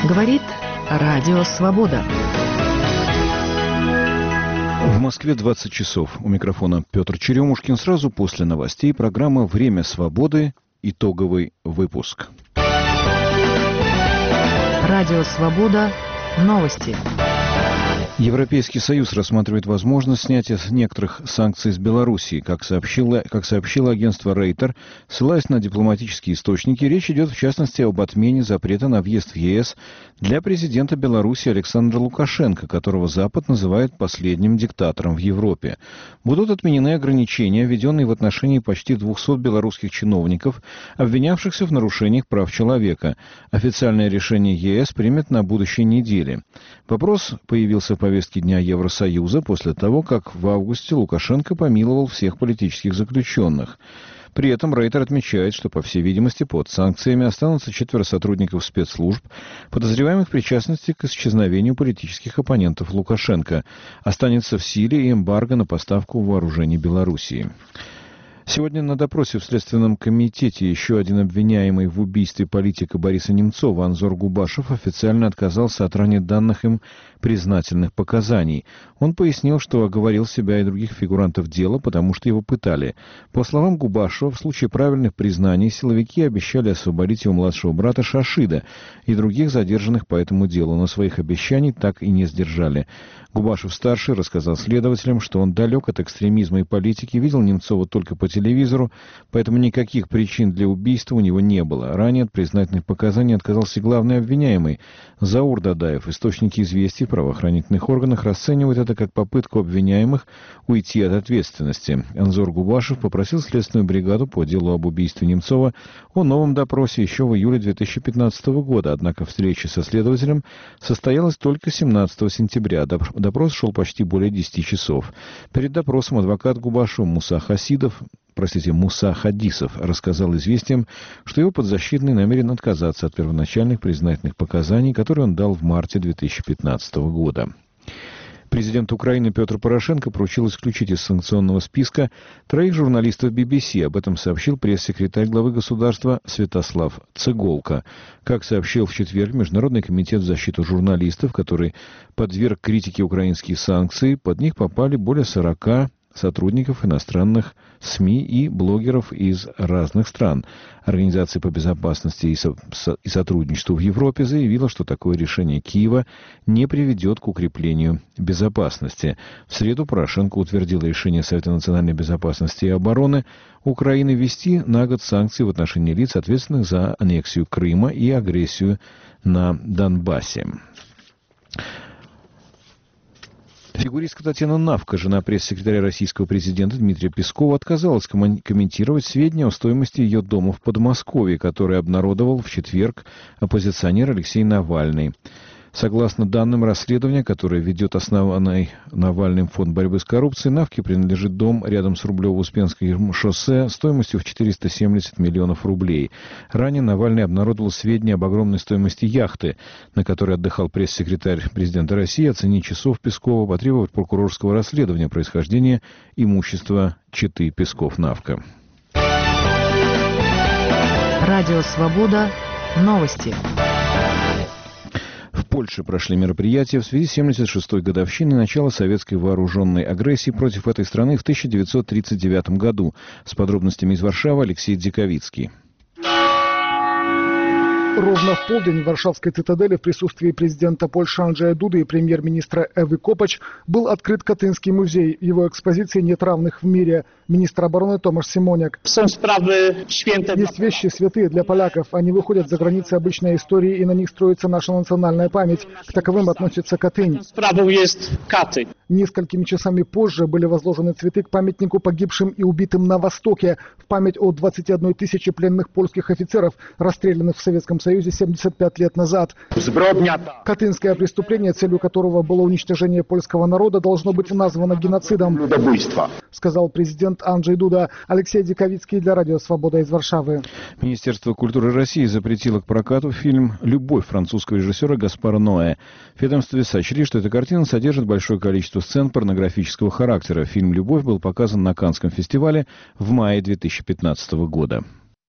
Говорит Радио Свобода. В Москве 20 часов. У микрофона Петр Черемушкин. Сразу после новостей программа «Время свободы». Итоговый выпуск. Радио Свобода. Новости. Европейский Союз рассматривает возможность снятия некоторых санкций с Белоруссии. Как сообщило агентство Рейтер, ссылаясь на дипломатические источники, речь идет в частности об отмене запрета на въезд в ЕС для президента Беларуси Александра Лукашенко, которого Запад называет последним диктатором в Европе. Будут отменены ограничения, введенные в отношении почти 200 белорусских чиновников, обвинявшихся в нарушениях прав человека. Официальное решение ЕС примет на будущей неделе. Вопрос появился в повестке дня Евросоюза после того, как в августе Лукашенко помиловал всех политических заключенных. При этом Рейтер отмечает, что, по всей видимости, под санкциями останутся 4 сотрудников спецслужб, подозреваемых в причастности к исчезновению политических оппонентов Лукашенко. Останется в силе и эмбарго на поставку вооружений Белоруссии. Сегодня на допросе в Следственном комитете еще один обвиняемый в убийстве политика Бориса Немцова, Анзор Губашев, официально отказался от ранее данных им признательных показаний. Он пояснил, что оговорил себя и других фигурантов дела, потому что его пытали. По словам Губашева, в случае правильных признаний силовики обещали освободить его младшего брата Шашида и других задержанных по этому делу, но своих обещаний так и не сдержали. Губашев-старший рассказал следователям, что он далек от экстремизма и политики, видел Немцова только по телевизору, поэтому никаких причин для убийства у него не было. Ранее от признательных показаний отказался главный обвиняемый Заур Дадаев. Источники известий в правоохранительных органах расценивают это как попытку обвиняемых уйти от ответственности. Анзор Губашев попросил следственную бригаду по делу об убийстве Немцова о новом допросе еще в июле 2015 года, однако встреча со следователем состоялась только 17 сентября. Допрос шел почти более 10 часов. Перед допросом адвокат Губашева Муса Хадисов рассказал «Известиям», что его подзащитный намерен отказаться от первоначальных признательных показаний, которые он дал в марте 2015 года. Президент Украины Петр Порошенко поручил исключить из санкционного списка 3 журналистов BBC. Об этом сообщил пресс-секретарь главы государства Святослав Цыголка. Как сообщил в четверг Международный комитет в защиту журналистов, который подверг критике украинские санкции, под них попали более 40 сотрудников иностранных СМИ и блогеров из разных стран. Организация по безопасности и сотрудничеству в Европе заявила, что такое решение Киева не приведет к укреплению безопасности. В среду Порошенко утвердил решение Совета национальной безопасности и обороны Украины ввести на год санкции в отношении лиц, ответственных за аннексию Крыма и агрессию на Донбассе. Фигуристка Татьяна Навка, жена пресс-секретаря российского президента Дмитрия Пескова, отказалась комментировать сведения о стоимости ее дома в Подмосковье, которые обнародовал в четверг оппозиционер Алексей Навальный. Согласно данным расследования, которое ведет основанный Навальным фонд борьбы с коррупцией, Навке принадлежит дом рядом с Рублево-Успенским шоссе стоимостью в 470 миллионов рублей. Ранее Навальный обнародовал сведения об огромной стоимости яхты, на которой отдыхал пресс-секретарь президента России, о цене часов Пескова, потребовав прокурорского расследования происхождения имущества четы Песков-Навка. Радио Свобода. Новости. В Польше прошли мероприятия в связи с 76-й годовщиной начала советской вооруженной агрессии против этой страны в 1939 году. С подробностями из Варшавы Алексей Дзиковицкий. Ровно в полдень в Варшавской цитадели в присутствии президента Польши Анджея Дуды и премьер-министра Эвы Копач был открыт Катынский музей. В его экспозиции нет равных в мире. Министр обороны Томаш Симоняк. Есть вещи святые для поляков. Они выходят за границы обычной истории, и на них строится наша национальная память. К таковым относится Катынь. Несколькими часами позже были возложены цветы к памятнику погибшим и убитым на Востоке в память о 21 тысяче пленных польских офицеров, расстрелянных в Советском Союзе 75 лет назад. Катынское преступление, целью которого было уничтожение польского народа, должно быть названо геноцидом, сказал президент Анджей Дуда. Алексей Диковицкий для Радио Свобода из Варшавы. Министерство культуры России запретило к прокату фильм «Любовь» французского режиссера Гаспара Ноэ. В ведомстве сочли, что эта картина содержит большое количество сцен порнографического характера. Фильм «Любовь» был показан на Каннском фестивале в мае 2015 года.